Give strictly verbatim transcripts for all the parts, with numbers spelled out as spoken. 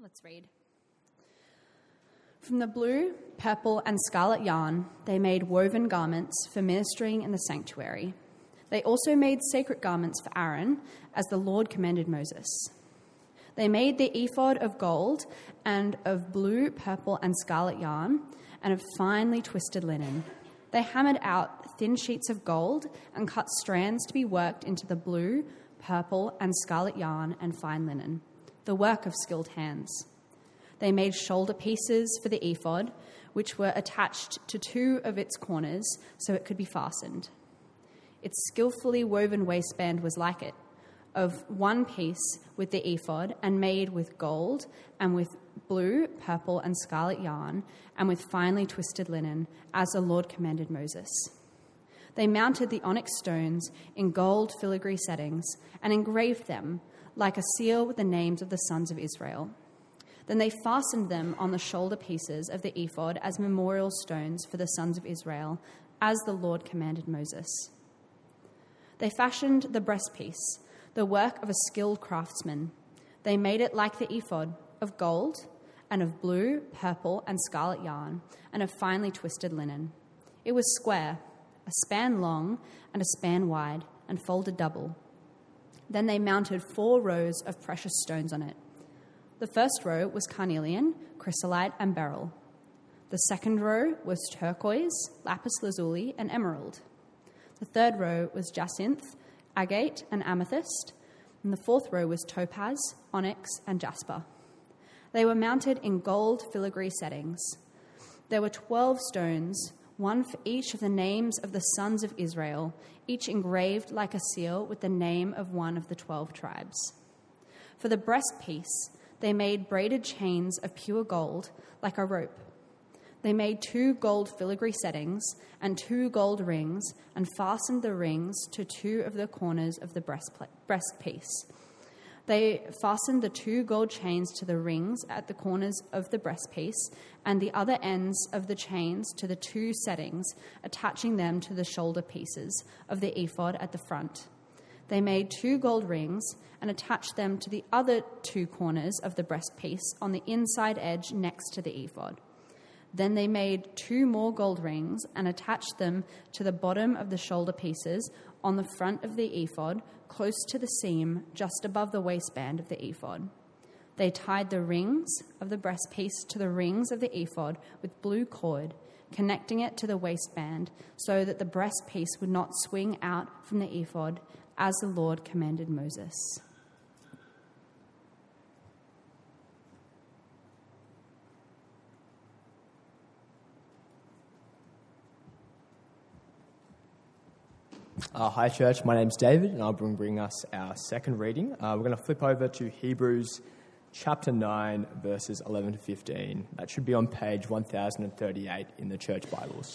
Let's read. From the blue, purple, and scarlet yarn, they made woven garments for ministering in the sanctuary. They also made sacred garments for Aaron, as the Lord commanded Moses. They made the ephod of gold and of blue, purple, and scarlet yarn, and of finely twisted linen. They hammered out thin sheets of gold and cut strands to be worked into the blue, purple, and scarlet yarn and fine linen, the work of skilled hands. They made shoulder pieces for the ephod, which were attached to two of its corners so it could be fastened. Its skillfully woven waistband was like it, of one piece with the ephod and made with gold and with blue, purple, and scarlet yarn and with finely twisted linen, as the Lord commanded Moses. They mounted the onyx stones in gold filigree settings and engraved them like a seal with the names of the sons of Israel. Then they fastened them on the shoulder pieces of the ephod as memorial stones for the sons of Israel, as the Lord commanded Moses. They fashioned the breastpiece, the work of a skilled craftsman. They made it like the ephod, of gold and of blue, purple, and scarlet yarn, and of finely twisted linen. It was square, a span long and a span wide, and folded double. Then they mounted four rows of precious stones on it. The first row was carnelian, chrysolite, and beryl. The second row was turquoise, lapis lazuli, and emerald. The third row was jacinth, agate, and amethyst. And the fourth row was topaz, onyx, and jasper. They were mounted in gold filigree settings. There were twelve stones, one for each of the names of the sons of Israel, each engraved like a seal with the name of one of the twelve tribes. For the breastpiece, they made braided chains of pure gold, like a rope. They made two gold filigree settings and two gold rings and fastened the rings to two of the corners of the breastpiece. They fastened the two gold chains to the rings at the corners of the breastpiece and the other ends of the chains to the two settings, attaching them to the shoulder pieces of the ephod at the front. They made two gold rings and attached them to the other two corners of the breastpiece on the inside edge next to the ephod. Then they made two more gold rings and attached them to the bottom of the shoulder pieces on the front of the ephod, close to the seam just above the waistband of the ephod. They tied the rings of the breastpiece to the rings of the ephod with blue cord, connecting it to the waistband so that the breastpiece would not swing out from the ephod, as the Lord commanded Moses. Uh, hi church, my name's David and I'll bring, bring us our second reading. Uh, we're going to flip over to Hebrews chapter nine verses eleven to fifteen. That should be on page one thousand thirty-eight in the church Bibles.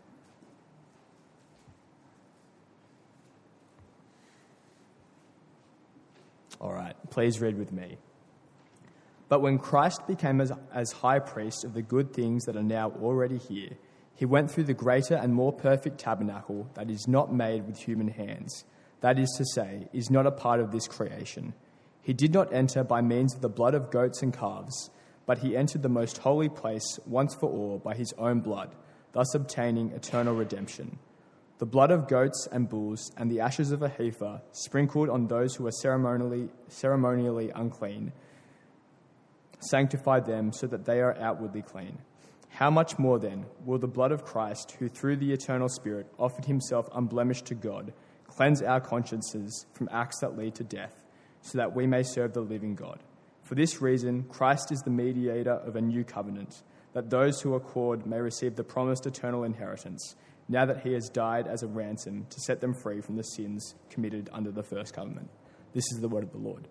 All right, please read with me. But when Christ became as, as high priest of the good things that are now already here, he went through the greater and more perfect tabernacle that is not made with human hands, that is to say, is not a part of this creation. He did not enter by means of the blood of goats and calves, but he entered the most holy place once for all by his own blood, thus obtaining eternal redemption. The blood of goats and bulls and the ashes of a heifer, sprinkled on those who are ceremonially, ceremonially unclean, sanctified them so that they are outwardly clean. How much more then will the blood of Christ, who through the eternal Spirit offered himself unblemished to God, cleanse our consciences from acts that lead to death, so that we may serve the living God? For this reason, Christ is the mediator of a new covenant, that those who are called may receive the promised eternal inheritance, now that he has died as a ransom to set them free from the sins committed under the first covenant. This is the word of the Lord.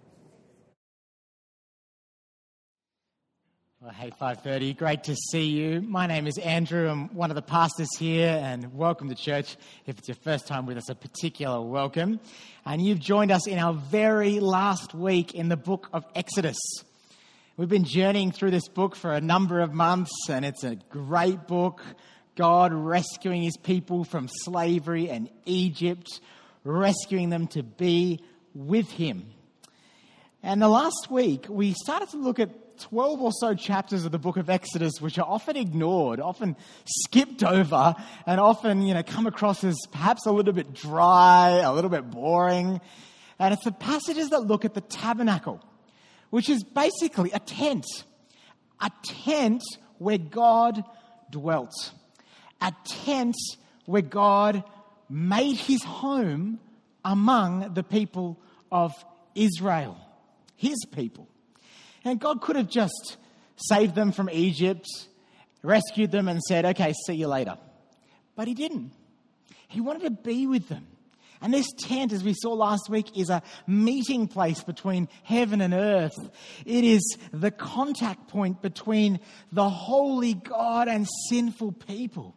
Well, hey, five thirty, great to see you. My name is Andrew. I'm one of the pastors here, and welcome to church. If it's your first time with us, a particular welcome. And you've joined us in our very last week in the book of Exodus. We've been journeying through this book for a number of months, and it's a great book. God rescuing his people from slavery and Egypt, rescuing them to be with him. And the last week, we started to look at twelve or so chapters of the book of Exodus, which are often ignored, often skipped over, and often, you know, come across as perhaps a little bit dry, a little bit boring. And it's the passages that look at the tabernacle, which is basically a tent. A tent where God dwelt. A tent where God made his home among the people of Israel. His people. And God could have just saved them from Egypt, rescued them and said, okay, see you later. But he didn't. He wanted to be with them. And this tent, as we saw last week, is a meeting place between heaven and earth. It is the contact point between the holy God and sinful people.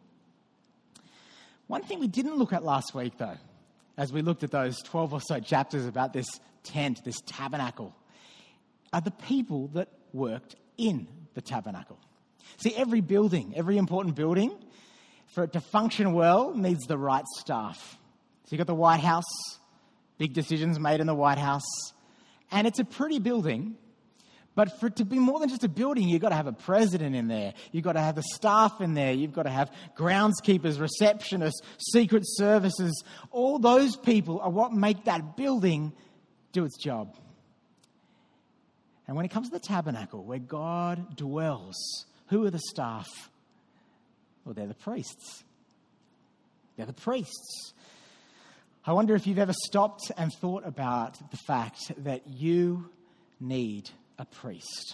One thing we didn't look at last week, though, as we looked at those twelve or so chapters about this tent, this tabernacle, are the people that worked in the tabernacle. See, every building, every important building, for it to function well, needs the right staff. So you've got the White House, big decisions made in the White House, and it's a pretty building, but for it to be more than just a building, you've got to have a president in there, you've got to have the staff in there, you've got to have groundskeepers, receptionists, secret services. All those people are what make that building do its job. And when it comes to the tabernacle, where God dwells, who are the staff? Well, they're the priests. They're the priests. I wonder if you've ever stopped and thought about the fact that you need a priest.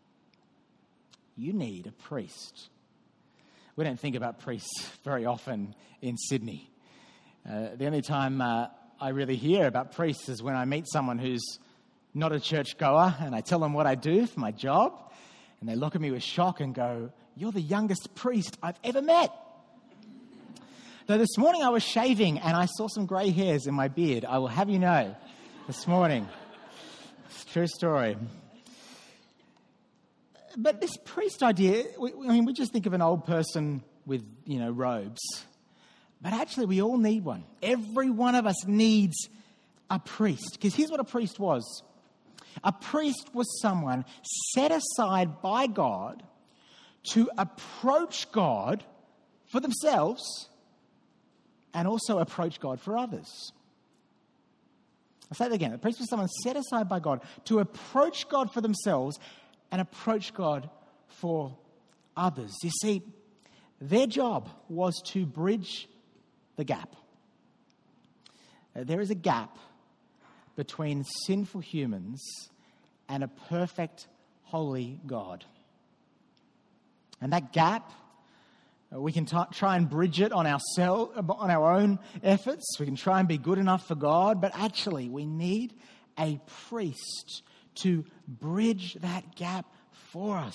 You need a priest. We don't think about priests very often in Sydney. Uh, the only time uh, I really hear about priests is when I meet someone who's not a churchgoer and I tell them what I do for my job, and they look at me with shock and go, "You're the youngest priest I've ever met." Though this morning I was shaving and I saw some grey hairs in my beard. I will have you know, this morning. It's a true story. But this priest idea, we, I mean, we just think of an old person with, you know, robes. But actually we all need one. Every one of us needs a priest. Because here's what a priest was. A priest was someone set aside by God to approach God for themselves and also approach God for others. I'll say that again. A priest was someone set aside by God to approach God for themselves and approach God for others. You see, their job was to bridge the gap. There is a gap between sinful humans and a perfect, holy God. And that gap, we can t- try and bridge it on ourselves, on our own efforts. We can try and be good enough for God, but actually we need a priest to bridge that gap for us.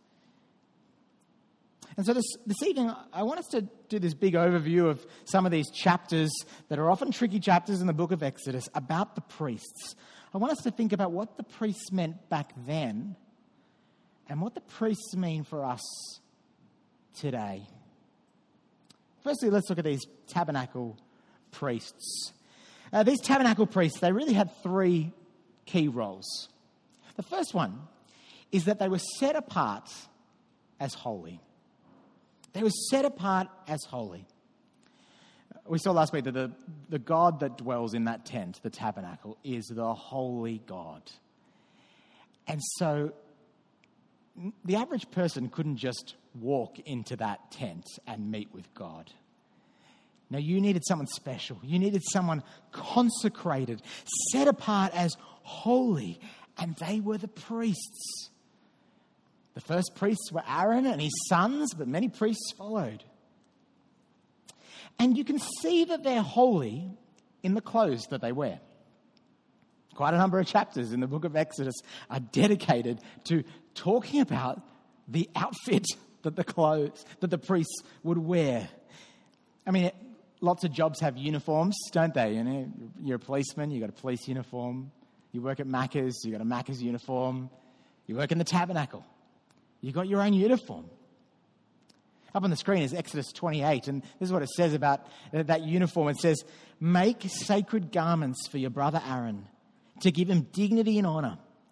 And so this, this evening, I want us to do this big overview of some of these chapters that are often tricky chapters in the book of Exodus about the priests. I want us to think about what the priests meant back then and what the priests mean for us today. Firstly, let's look at these tabernacle priests. Uh, these tabernacle priests, they really had three key roles. The first one is that they were set apart as holy. They were set apart as holy. We saw last week that the, the God that dwells in that tent, the tabernacle, is the holy God. And so the average person couldn't just walk into that tent and meet with God. No, you needed someone special. You needed someone consecrated, set apart as holy, and they were the priests. The first priests were Aaron and his sons, but many priests followed. And you can see that they're holy in the clothes that they wear. Quite a number of chapters in the book of Exodus are dedicated to talking about the outfit that the clothes that the priests would wear. I mean, lots of jobs have uniforms, don't they? You know, you're a policeman, you've got a police uniform. You work at Macca's, you've got a Macca's uniform. You work in the tabernacle, you've got your own uniform. Up on the screen is Exodus twenty-eight, and this is what it says about that uniform. It says, "Make sacred garments for your brother Aaron to give him dignity and honor.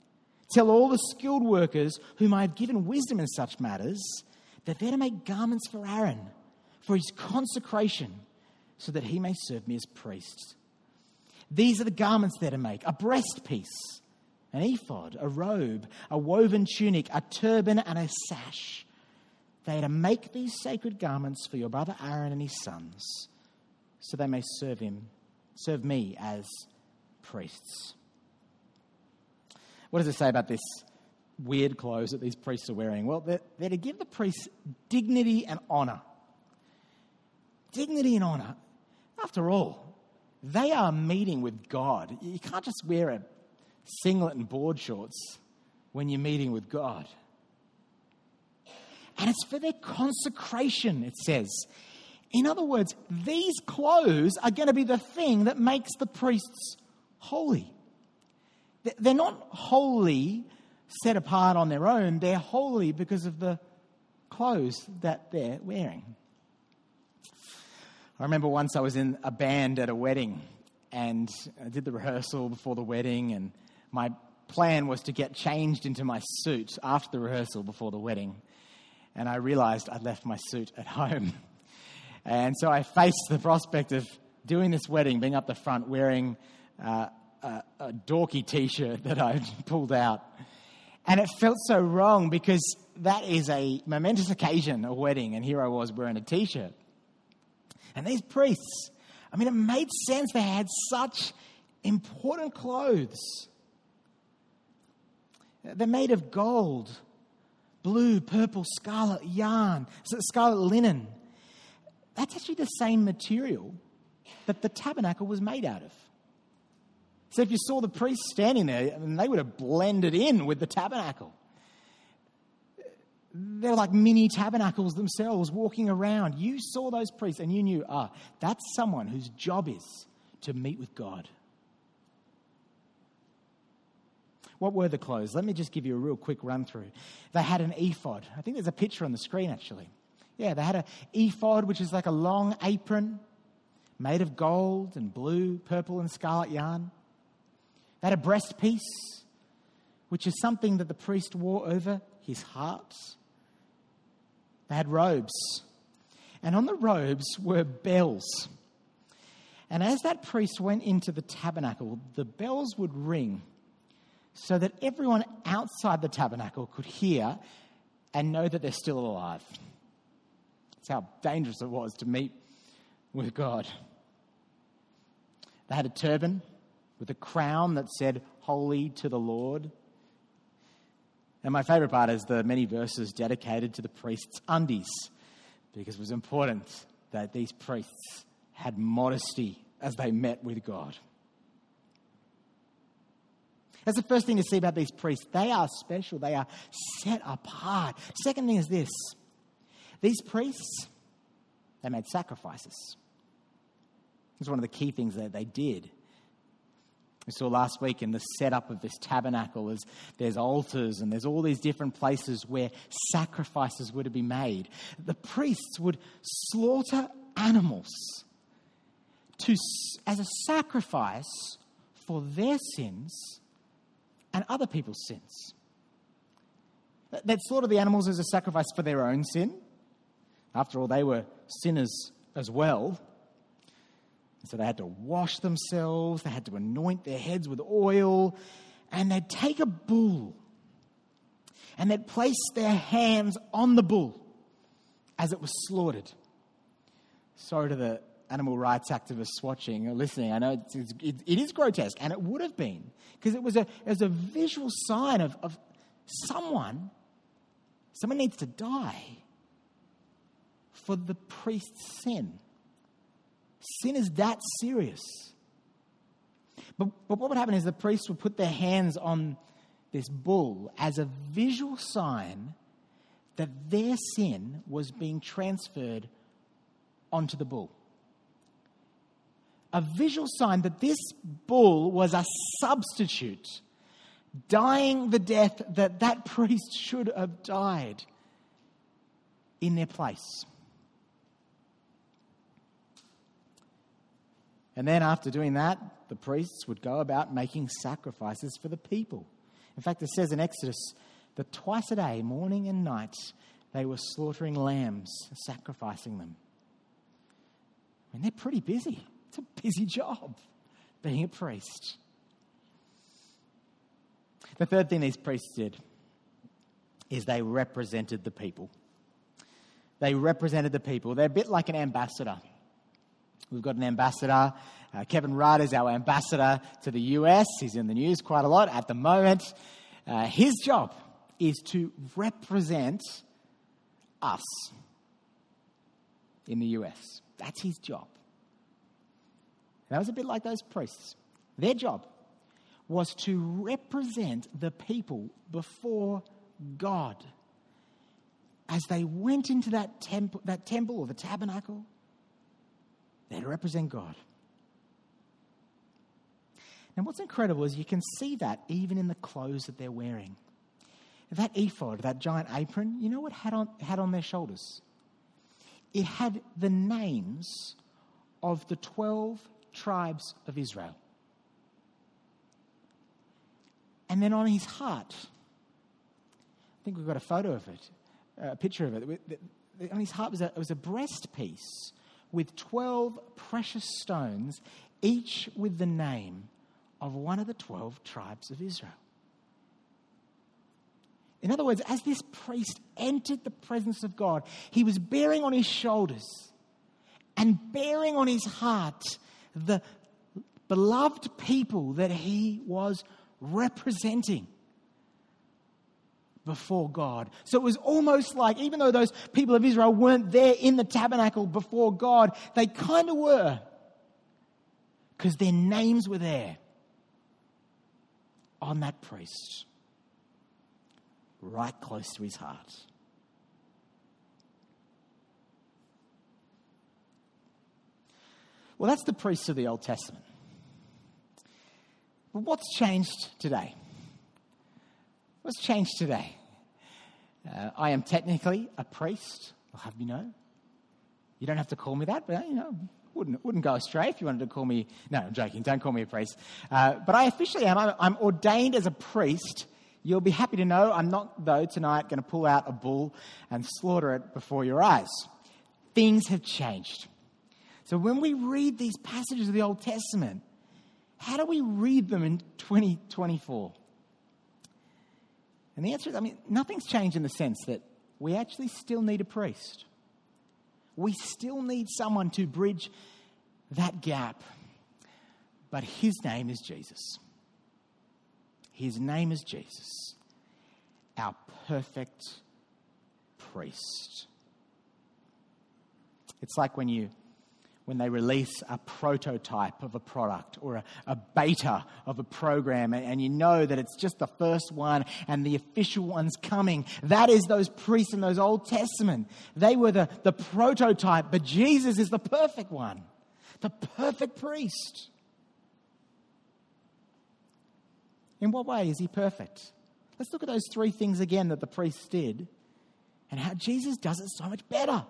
Tell all the skilled workers whom I have given wisdom in such matters that they're to make garments for Aaron, for his consecration, so that he may serve me as priest. These are the garments they're to make: a breastpiece, an ephod, a robe, a woven tunic, a turban, and a sash. They are to make these sacred garments for your brother Aaron and his sons, so they may serve him, serve me as priests. What does it say about this weird clothes that these priests are wearing? Well, they're, they're to give the priests dignity and honour. Dignity and honour. After all, they are meeting with God. You can't just wear a singlet and board shorts when you're meeting with God. And it's for their consecration, it says. In other words, these clothes are going to be the thing that makes the priests holy. They're not holy set apart on their own. They're holy because of the clothes that they're wearing. I remember once I was in a band at a wedding, and I did the rehearsal before the wedding, and my plan was to get changed into my suit after the rehearsal before the wedding. And I realised I'd left my suit at home. And so I faced the prospect of doing this wedding, being up the front, wearing uh, a, a dorky T-shirt that I'd pulled out. And it felt so wrong because that is a momentous occasion, a wedding, and here I was wearing a T-shirt. And these priests, I mean, it made sense. They had such important clothes. They're made of gold, blue, purple, scarlet yarn, scarlet linen. That's actually the same material that the tabernacle was made out of. So if you saw the priests standing there, I mean, they would have blended in with the tabernacle. They're like mini tabernacles themselves walking around. You saw those priests and you knew, ah, that's someone whose job is to meet with God. What were the clothes? Let me just give you a real quick run through. They had an ephod. I think there's a picture on the screen actually. Yeah, they had an ephod, which is like a long apron made of gold and blue, purple and scarlet yarn. They had a breastpiece, which is something that the priest wore over his heart. They had robes. And on the robes were bells. And as that priest went into the tabernacle, the bells would ring so that everyone outside the tabernacle could hear and know that they're still alive. That's how dangerous it was to meet with God. They had a turban with a crown that said, "Holy to the Lord." And my favourite part is the many verses dedicated to the priest's undies, because it was important that these priests had modesty as they met with God. That's the first thing to see about these priests. They are special. They are set apart. Second thing is this. These priests, they made sacrifices. It's one of the key things that they did. We saw last week in the setup of this tabernacle, is there's altars and there's all these different places where sacrifices were to be made. The priests would slaughter animals to as a sacrifice for their sins and other people's sins. They'd slaughter the animals as a sacrifice for their own sin. After all, they were sinners as well. So they had to wash themselves, they had to anoint their heads with oil, and they'd take a bull and they'd place their hands on the bull as it was slaughtered. Sorry to the animal rights activists watching or listening. I know it's, it's, it, it is grotesque, and it would have been, because it was a, it was a visual sign of, of someone, someone needs to die for the priest's sin. Sin is that serious. But, but what would happen is the priests would put their hands on this bull as a visual sign that their sin was being transferred onto the bull. A visual sign that this bull was a substitute, dying the death that that priest should have died in their place. And then after doing that, the priests would go about making sacrifices for the people. In fact, it says in Exodus that twice a day, morning and night, they were slaughtering lambs, sacrificing them. I mean, they're pretty busy. It's a busy job, being a priest. The third thing these priests did is they represented the people. They represented the people. They're a bit like an ambassador. We've got an ambassador. Uh, Kevin Rudd is our ambassador to the U S. He's in the news quite a lot at the moment. Uh, his job is to represent us in the U S. That's his job. That was a bit like those priests. Their job was to represent the people before God. As they went into that temple, that temple or the tabernacle, they'd represent God. And what's incredible is you can see that even in the clothes that they're wearing. That ephod, that giant apron, you know what it had on, had on their shoulders? It had the names of the twelve tribes of Israel. And then on his heart, I think we've got a photo of it, a picture of it. On his heart was a, it was a breast piece with twelve precious stones, each with the name of one of the twelve tribes of Israel. In other words, as this priest entered the presence of God, he was bearing on his shoulders and bearing on his heart the beloved people that he was representing before God. So it was almost like, even though those people of Israel weren't there in the tabernacle before God, they kind of were, because their names were there on that priest, right close to his heart. Well, that's the priests of the Old Testament. But what's changed today? What's changed today? Uh, I am technically a priest. I'll have you know. You don't have to call me that, but you know, wouldn't wouldn't go astray if you wanted to call me. No, I'm joking. Don't call me a priest. Uh, but I officially am. I'm, I'm ordained as a priest. You'll be happy to know I'm not, though, tonight going to pull out a bull and slaughter it before your eyes. Things have changed. So when we read these passages of the Old Testament, how do we read them in twenty twenty-four? And the answer is, I mean, nothing's changed in the sense that we actually still need a priest. We still need someone to bridge that gap. But his name is Jesus. His name is Jesus, our perfect priest. It's like when you when they release a prototype of a product or a, a beta of a program, and, and you know that it's just the first one and the official one's coming. That is those priests in those Old Testament. They were the, the prototype, but Jesus is the perfect one, the perfect priest. In what way is he perfect? Let's look at those three things again that the priests did and how Jesus does it so much better.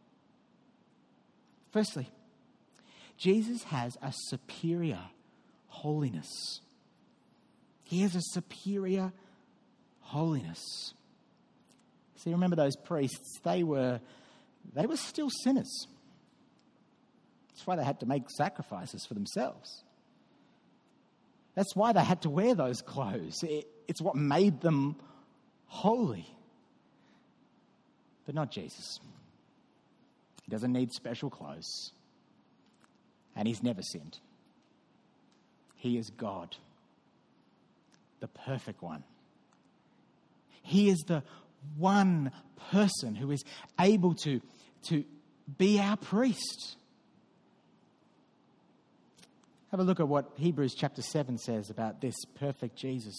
Firstly, Jesus has a superior holiness. He has a superior holiness. See, remember those priests, they were they were still sinners. That's why they had to make sacrifices for themselves. That's why they had to wear those clothes. It, it's what made them holy. But not Jesus. He doesn't need special clothes. And he's never sinned. He is God, the perfect one. He is the one person who is able to, to be our priest. Have a look at what Hebrews chapter seven says about this perfect Jesus.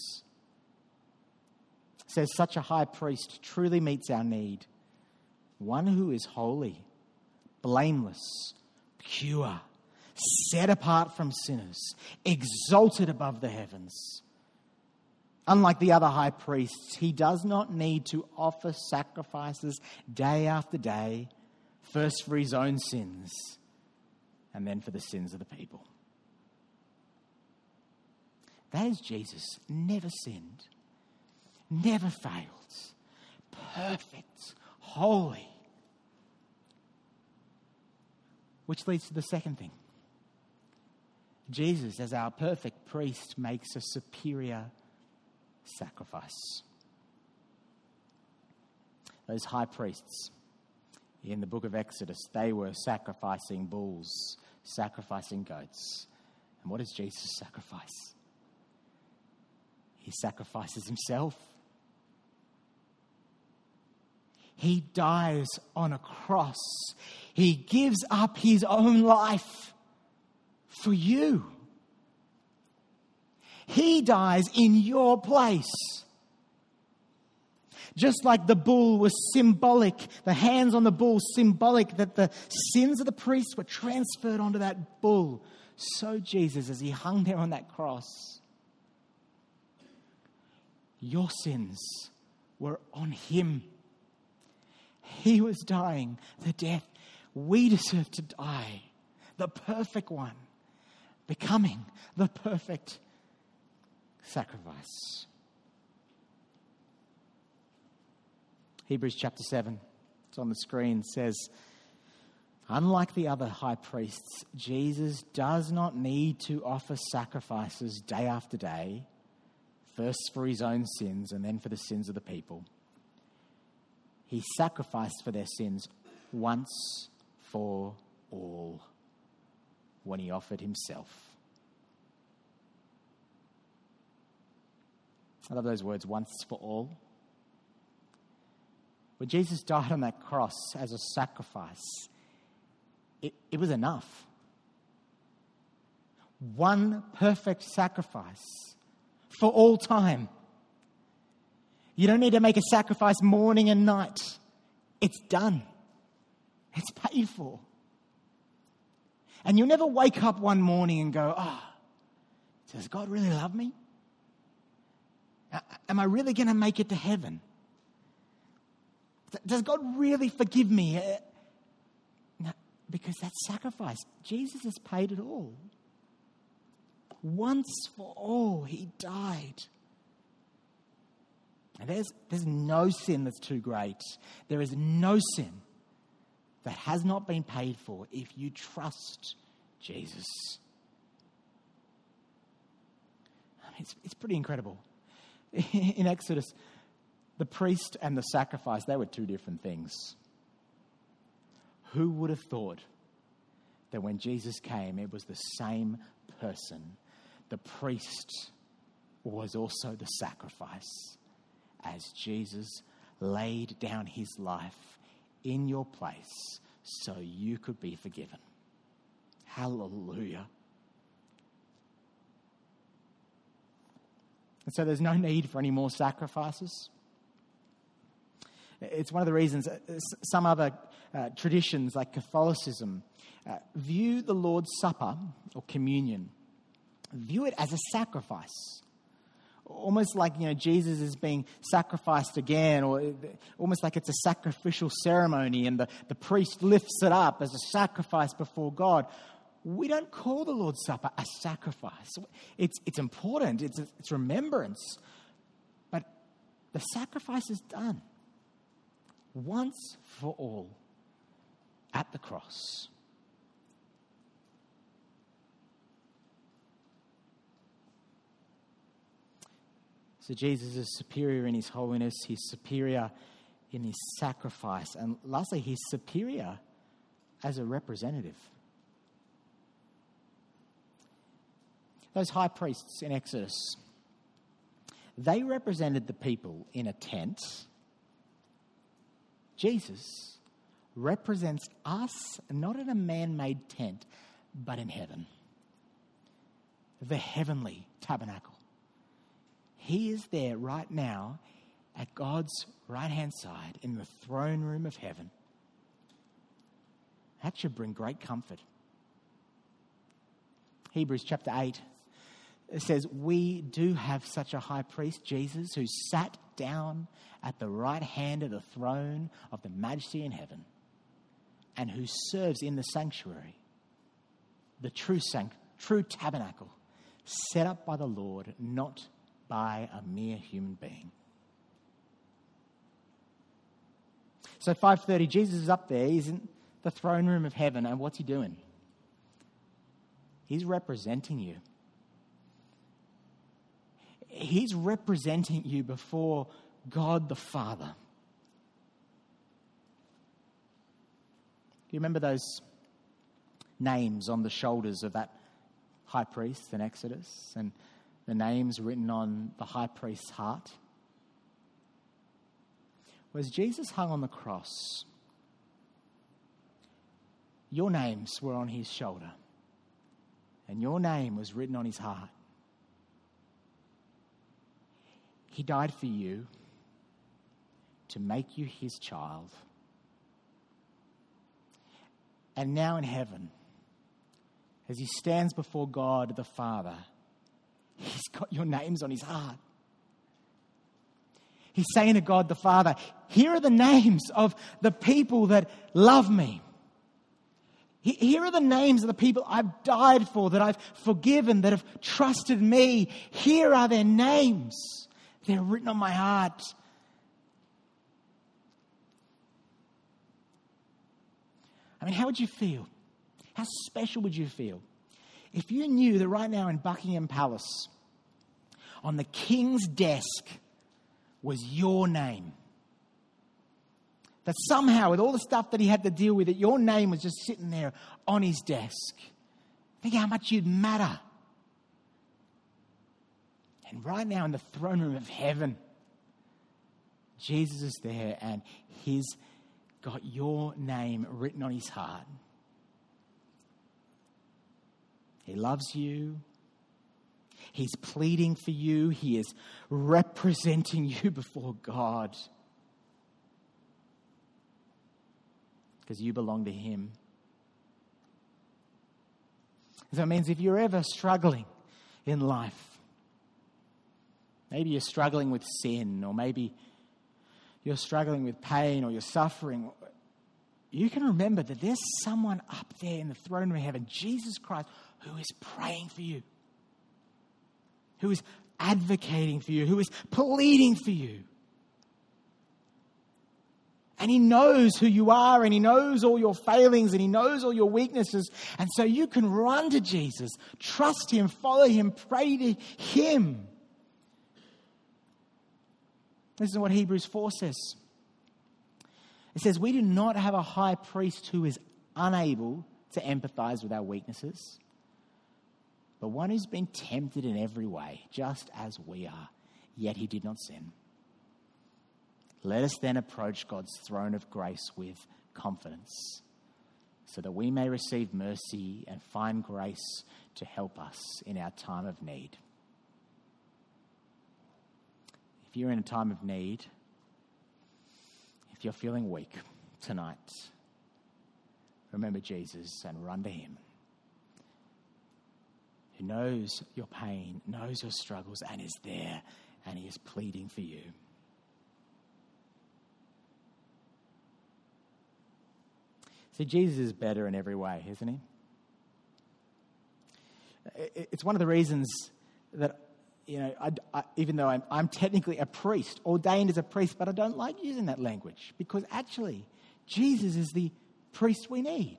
It says, such a high priest truly meets our need. One who is holy, blameless, pure, set apart from sinners, exalted above the heavens. Unlike the other high priests, he does not need to offer sacrifices day after day, first for his own sins and then for the sins of the people. That is Jesus, never sinned, never failed, perfect, holy. Which leads to the second thing. Jesus, as our perfect priest, makes a superior sacrifice. Those high priests in the book of Exodus, they were sacrificing bulls, sacrificing goats. And what does Jesus sacrifice? He sacrifices himself. He dies on a cross. He gives up his own life for you. He dies in your place. Just like the bull was symbolic, the hands on the bull symbolic that the sins of the priests were transferred onto that bull, so Jesus, as he hung there on that cross, your sins were on him. He was dying the death we deserve to die, the perfect one, becoming the perfect sacrifice. Hebrews chapter seven, it's on the screen, says, unlike the other high priests, Jesus does not need to offer sacrifices day after day, first for his own sins and then for the sins of the people. He sacrificed for their sins once for all when he offered himself. I love those words, once for all. When Jesus died on that cross as a sacrifice, it, it was enough. One perfect sacrifice for all time. You don't need to make a sacrifice morning and night. It's done. It's paid for. And you'll never wake up one morning and go, oh, does God really love me? Am I really going to make it to heaven? Does God really forgive me? No, because that sacrifice, Jesus has paid it all. Once for all, he died. And there's, there's no sin that's too great. There is no sin that has not been paid for if you trust Jesus. I mean, it's, it's pretty incredible. In Exodus, the priest and the sacrifice, they were two different things. Who would have thought that when Jesus came, it was the same person? The priest was also the sacrifice, as Jesus laid down his life in your place so you could be forgiven. Hallelujah. And so there's no need for any more sacrifices. It's one of the reasons some other uh, traditions like Catholicism uh, view the Lord's Supper or communion, view it as a sacrifice. Almost like, you know, Jesus is being sacrificed again, or almost like it's a sacrificial ceremony and the, the priest lifts it up as a sacrifice before God. We don't call the Lord's Supper a sacrifice. It's, it's important, it's, it's remembrance, but the sacrifice is done once for all at the cross. So Jesus is superior in his holiness, he's superior in his sacrifice, and lastly, he's superior as a representative. Those high priests in Exodus, they represented the people in a tent. Jesus represents us not in a man-made tent, but in heaven. The heavenly tabernacle. He is there right now at God's right-hand side in the throne room of heaven. That should bring great comfort. Hebrews chapter eight, it says, we do have such a high priest, Jesus, who sat down at the right hand of the throne of the majesty in heaven and who serves in the sanctuary, the true, sanct- true tabernacle set up by the Lord, not by a mere human being. So five thirty, Jesus is up there. He's in the throne room of heaven. And what's he doing? He's representing you. He's representing you before God the Father. Do you remember those names on the shoulders of that high priest in Exodus? And the names written on the high priest's heart? Well, as Jesus hung on the cross, your names were on his shoulder. And your name was written on his heart. He died for you to make you his child. And now in heaven, as he stands before God the Father, he's got your names on his heart. He's saying to God the Father, here are the names of the people that love me. Here are the names of the people I've died for, that I've forgiven, that have trusted me. Here are their names. They're written on my heart. I mean, how would you feel? How special would you feel if you knew that right now in Buckingham Palace, on the king's desk, was your name? That somehow, with all the stuff that he had to deal with, that your name was just sitting there on his desk. Think how much you'd matter. And right now in the throne room of heaven, Jesus is there and he's got your name written on his heart. He loves you. He's pleading for you. He is representing you before God. Because you belong to him. So it means if you're ever struggling in life, maybe you're struggling with sin, or maybe you're struggling with pain, or you're suffering, you can remember that there's someone up there in the throne room of heaven, Jesus Christ, who is praying for you, who is advocating for you, who is pleading for you. And he knows who you are, and he knows all your failings, and he knows all your weaknesses. And so you can run to Jesus, trust him, follow him, pray to him. This is what Hebrews four says. It says, we do not have a high priest who is unable to empathize with our weaknesses, but one who's been tempted in every way, just as we are, yet he did not sin. Let us then approach God's throne of grace with confidence, so that we may receive mercy and find grace to help us in our time of need. If you're in a time of need, if you're feeling weak tonight, remember Jesus and run to him, who knows your pain, knows your struggles, and is there, and he is pleading for you. See, Jesus is better in every way, isn't he? It's one of the reasons that, you know, I, I, even though I'm, I'm technically a priest, ordained as a priest, but I don't like using that language, because actually Jesus is the priest we need.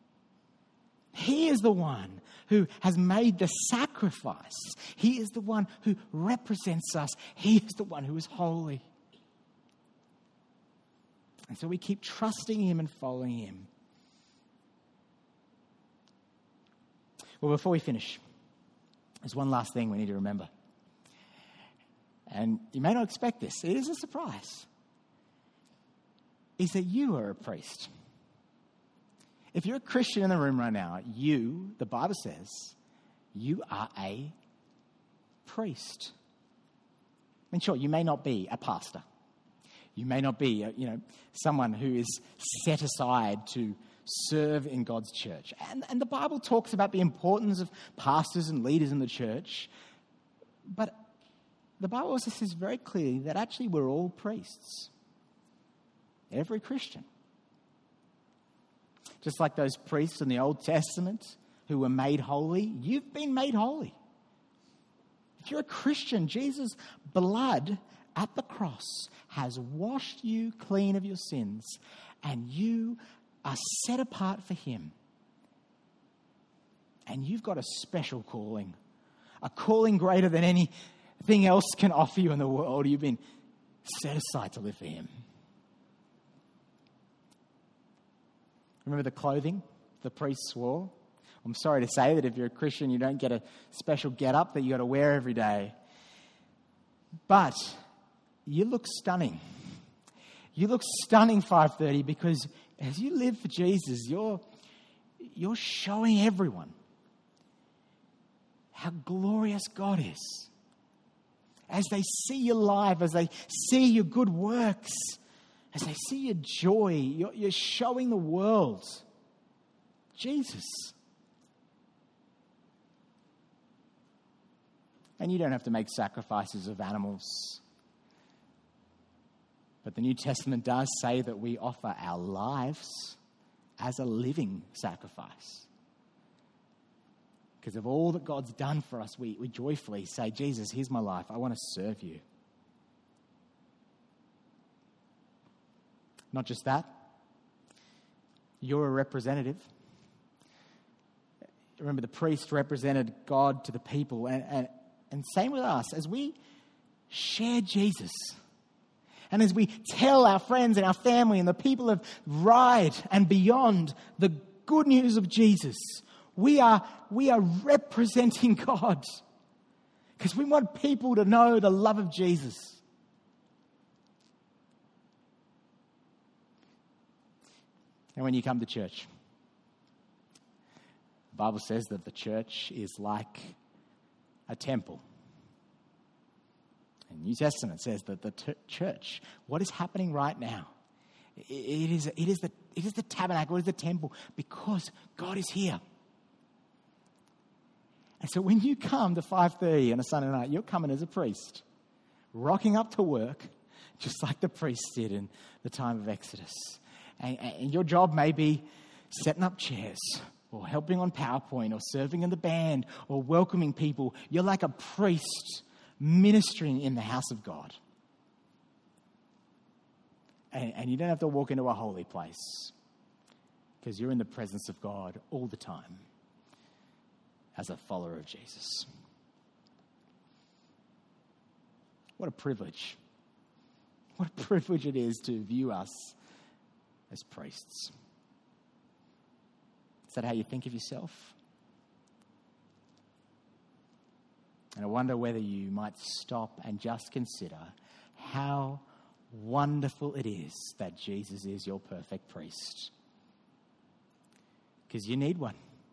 He is the one who has made the sacrifice. He is the one who represents us. He is the one who is holy. And so we keep trusting him and following him. Well, before we finish, there's one last thing we need to remember. And you may not expect this. It is a surprise. Is that you are a priest. If you're a Christian in the room right now, you, the Bible says, you are a priest. I mean, sure, you may not be a pastor. You may not be, a, you know, someone who is set aside to serve in God's church. And, and the Bible talks about the importance of pastors and leaders in the church. But the Bible also says very clearly that actually we're all priests. Every Christian. Just like those priests in the Old Testament who were made holy, you've been made holy. If you're a Christian, Jesus' blood at the cross has washed you clean of your sins, and you are set apart for him. And you've got a special calling, a calling greater than anything else can offer you in the world. You've been set aside to live for him. Remember the clothing the priests wore? I'm sorry to say that if you're a Christian, you don't get a special get-up that you got to wear every day. But you look stunning. You look stunning, five thirty, because as you live for Jesus, you're, you're showing everyone how glorious God is. As they see your life, as they see your good works, as they see your joy, you're, you're showing the world Jesus. And you don't have to make sacrifices of animals. But the New Testament does say that we offer our lives as a living sacrifice. Because of all that God's done for us, we, we joyfully say, Jesus, here's my life. I want to serve you. Not just that. You're a representative. Remember, the priest represented God to the people. And, and, and same with us. As we share Jesus, and as we tell our friends and our family and the people of Ryde and beyond the good news of Jesus, we are, we are representing God. Because we want people to know the love of Jesus. And when you come to church, the Bible says that the church is like a temple. The New Testament says that the t- church, what is happening right now, it, it is it is the it is the tabernacle, it is the temple, because God is here. And so when you come to five thirty on a Sunday night, you're coming as a priest, rocking up to work, just like the priests did in the time of Exodus. And, and your job may be setting up chairs, or helping on PowerPoint, or serving in the band, or welcoming people. You're like a priest ministering in the house of God. And, and you don't have to walk into a holy place, because you're in the presence of God all the time as a follower of Jesus. What a privilege. What a privilege it is to view us as priests. Is that how you think of yourself? And I wonder whether you might stop and just consider how wonderful it is that Jesus is your perfect priest. Because you need one.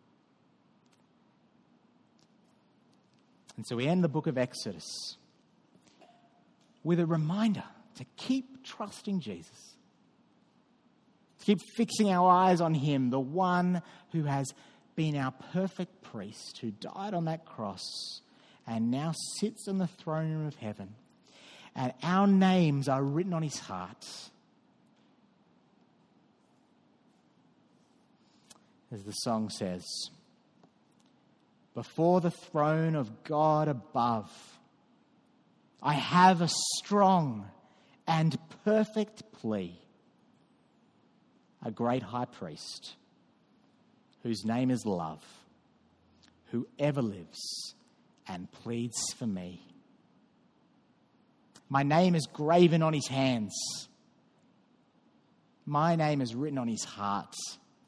And so we end the book of Exodus with a reminder to keep trusting Jesus. To keep fixing our eyes on him, the one who has been our perfect priest, who died on that cross and now sits in the throne room of heaven. And our names are written on his heart. As the song says, before the throne of God above, I have a strong and perfect plea. A great high priest whose name is love, who ever lives and pleads for me. My name is graven on his hands. My name is written on his heart.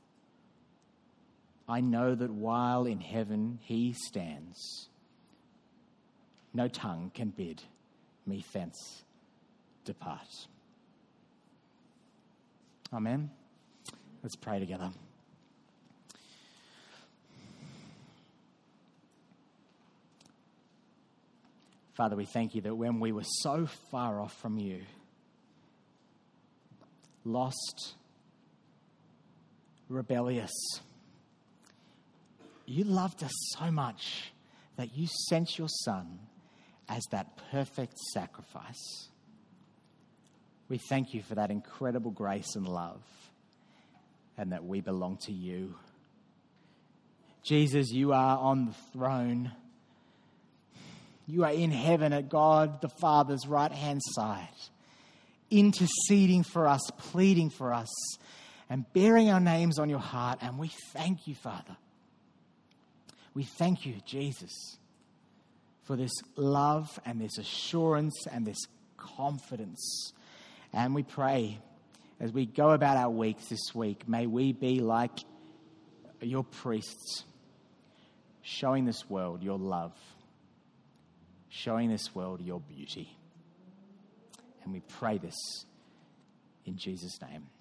I know that while in heaven he stands, no tongue can bid me thence depart. Amen. Let's pray together. Father, we thank you that when we were so far off from you, lost, rebellious, you loved us so much that you sent your Son as that perfect sacrifice. We thank you for that incredible grace and love, and that we belong to you. Jesus, you are on the throne. You are in heaven at God the Father's right-hand side, interceding for us, pleading for us, and bearing our names on your heart. And we thank you, Father. We thank you, Jesus, for this love and this assurance and this confidence. And we pray, as we go about our weeks this week, may we be like your priests, showing this world your love, showing this world your beauty. And we pray this in Jesus' name.